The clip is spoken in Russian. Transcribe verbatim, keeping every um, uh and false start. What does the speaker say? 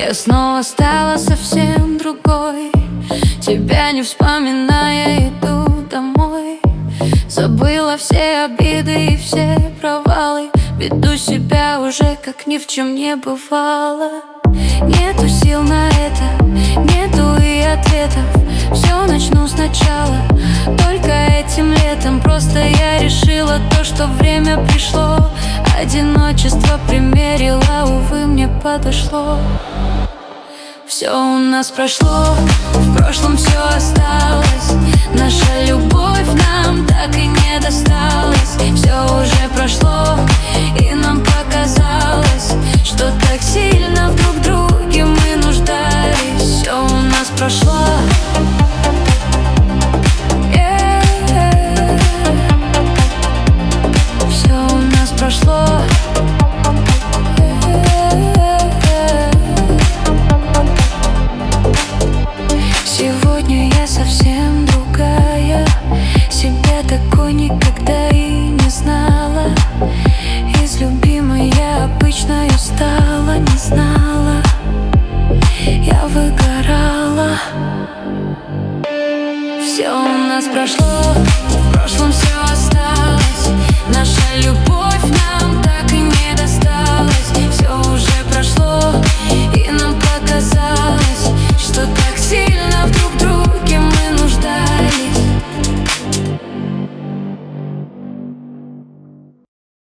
Я снова стала совсем другой. Тебя не вспоминая, иду домой. Забыла все обиды и все провалы. Веду себя уже, как ни в чем не бывало. Нету сил на это, нету и ответов. Все начну сначала, только этим летом. Просто я решила то, что время пришло. Одиночество примерила, увы, мне подошло. Все у нас прошло, в прошлом все осталось. Наша любовь нам так и не досталась. Все уже прошло, и нам показалось, что так сильно друг в друге мы нуждались. Все у нас прошло. Все у нас прошло. Сегодня я совсем другая. Себя такой никогда и не знала. Из любимой я обычной устала, не знала. Я выгорала. Все у нас прошло, в прошлом все осталось. Наша любовь на